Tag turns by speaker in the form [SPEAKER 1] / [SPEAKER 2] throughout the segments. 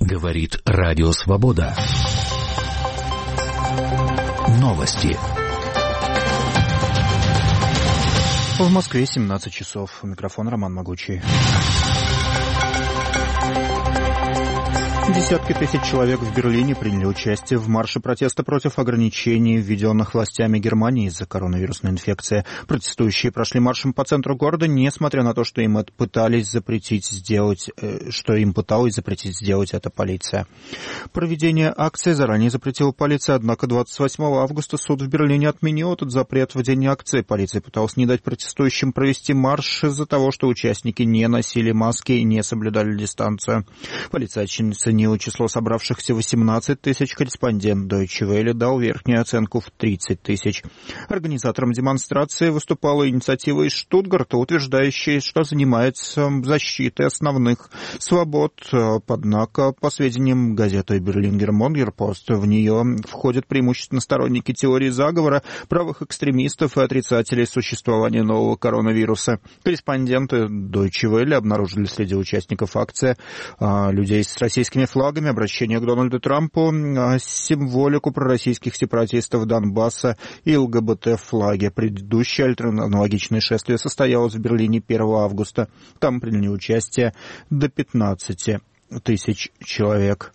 [SPEAKER 1] Говорит Радио Свобода. Новости.
[SPEAKER 2] В Москве 17 часов. Микрофон Роман Могучий. Десятки тысяч человек в Берлине приняли участие в марше протеста против ограничений, введенных властями Германии из-за коронавирусной инфекции. Протестующие прошли маршем по центру города, несмотря на то, что им пыталась запретить сделать это полиция. Проведение акции заранее запретила полиция, однако 28 августа суд в Берлине отменил этот запрет в день акции. Полиция пыталась не дать протестующим провести марш из-за того, что участники не носили маски и не соблюдали дистанцию. Полиция оценила число собравшихся 18 тысяч. Корреспондент Deutsche Welle дал верхнюю оценку в 30 тысяч. Организатором демонстрации выступала инициатива из Штутгарта, утверждающая, что занимается защитой основных свобод. Однако, по сведениям газеты Berliner Morgenpost, в нее входят преимущественно сторонники теории заговора, правых экстремистов и отрицателей существования нового коронавируса. Корреспонденты Deutsche Welle обнаружили среди участников акции людей с российскими флагами, обращение к Дональду Трампу, символику пророссийских сепаратистов Донбасса и ЛГБТ-флаги. Предыдущее аналогичное шествие состоялось в Берлине 1 августа. Там приняли участие до 15 тысяч человек.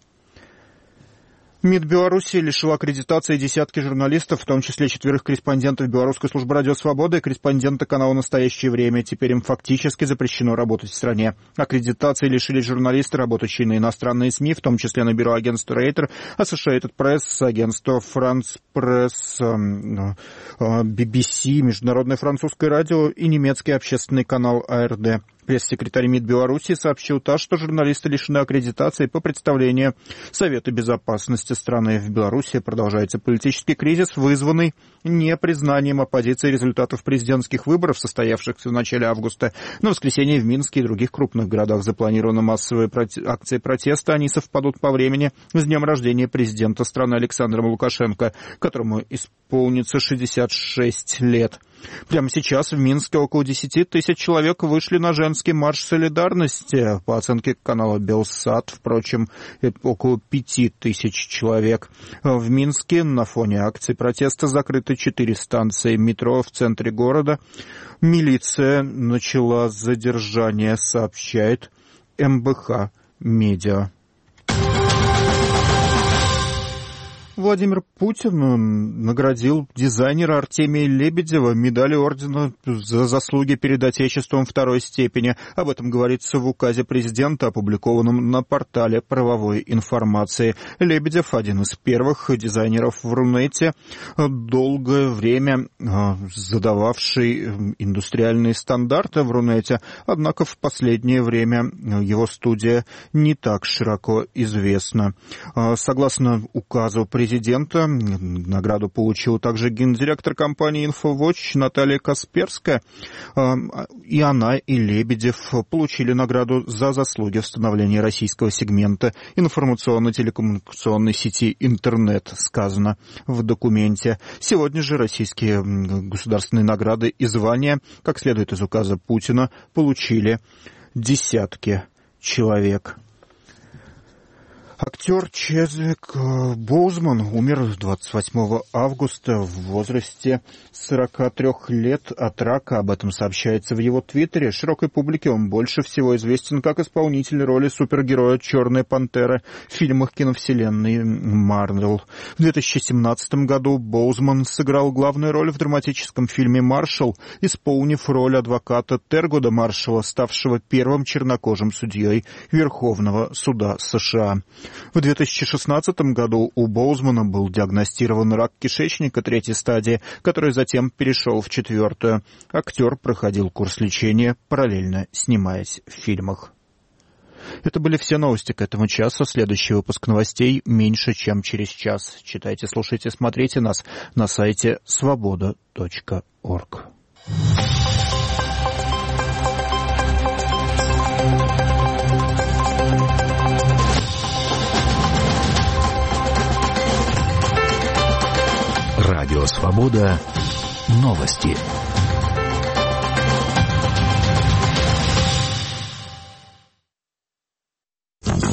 [SPEAKER 2] МИД Беларуси лишил аккредитации десятки журналистов, в том числе 4 корреспондентов Белорусской службы «Радио Свобода» и корреспондента канала «Настоящее время». Теперь им фактически запрещено работать в стране. Аккредитации лишились журналисты, работающие на иностранные СМИ, в том числе на бюро агентства Рейтер, Associated Press, агентство France Press, BBC, Международное французское радио и немецкий общественный канал АРД. Пресс-секретарь МИД Беларуси сообщил ТАСС, что журналисты лишены аккредитации по представлению Совета безопасности страны. В Беларуси продолжается политический кризис, вызванный непризнанием оппозиции результатов президентских выборов, состоявшихся в начале августа. На воскресенье в Минске и других крупных городах запланированы массовые акции протеста. Они совпадут по времени с днем рождения президента страны Александра Лукашенко, которому исполнится 66 лет. Прямо сейчас в Минске около 10 тысяч человек вышли на женский марш солидарности. По оценке канала Белсат, впрочем, около 5 тысяч человек. В Минске на фоне акций протеста закрыты 4 станции метро в центре города. Милиция начала задержание, сообщает МБХ Медиа. Владимир Путин наградил дизайнера Артемия Лебедева медалью ордена за заслуги перед Отечеством второй степени. Об этом говорится в указе президента, опубликованном на портале правовой информации. Лебедев, один из первых дизайнеров в Рунете, долгое время задававший индустриальные стандарты в Рунете, однако в последнее время его студия не так широко известна. Согласно указу президента, награду получила также гендиректор компании InfoWatch Наталья Касперская. И она, и Лебедев получили награду за заслуги в становлении российского сегмента информационно-телекоммуникационной сети интернет, сказано в документе. Сегодня же российские государственные награды и звания, как следует из указа Путина, получили десятки человек. Актер Чедвик Боузман умер 28 августа в возрасте 43 лет от рака. Об этом сообщается в его твиттере. Широкой публике он больше всего известен как исполнитель роли супергероя «Черная пантера» в фильмах киновселенной Марвел. В 2017 году Боузман сыграл главную роль в драматическом фильме «Маршал», исполнив роль адвоката Тергода Маршалла, ставшего первым чернокожим судьей Верховного суда США. В 2016 году у Боузмана был диагностирован рак кишечника 3-й стадии, который затем перешел в 4-ю. Актер проходил курс лечения, параллельно снимаясь в фильмах. Это были все новости к этому часу. Следующий выпуск новостей меньше, чем через час. Читайте, слушайте, смотрите нас на сайте svoboda.org.
[SPEAKER 1] Радио Свобода. Новости.